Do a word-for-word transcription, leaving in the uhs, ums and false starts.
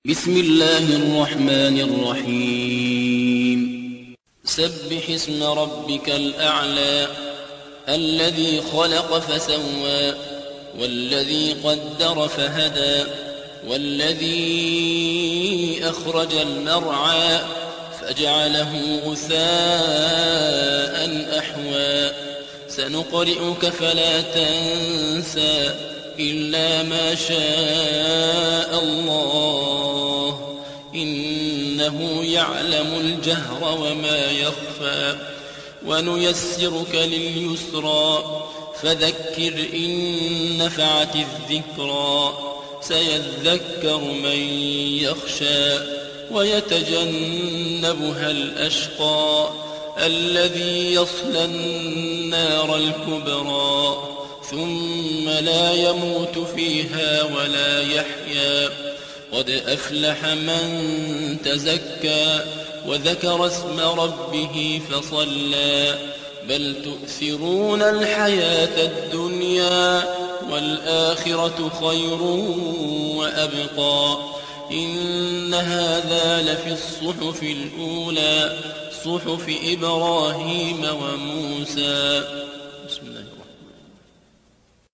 بسم الله الرحمن الرحيم سبح اسم ربك الأعلى الذي خلق فسوى والذي قدر فهدى والذي أخرج المرعى فجعله غثاء أحوى سنقرئك فلا تنسى إلا ما شاء الله إنه يعلم الجهر وما يخفى ونيسرك لليسرى فذكر إن نفعت الذكرى سيذكر من يخشى ويتجنبها الأشقى الذي يصلى النار الكبرى ثم لا يموت فيها ولا يحيا قد أفلح من تزكى وذكر اسم ربه فصلى بل تؤثرون الحياة الدنيا والآخرة خير وأبقى إن هذا لفي الصحف الأولى صحف إبراهيم وموسى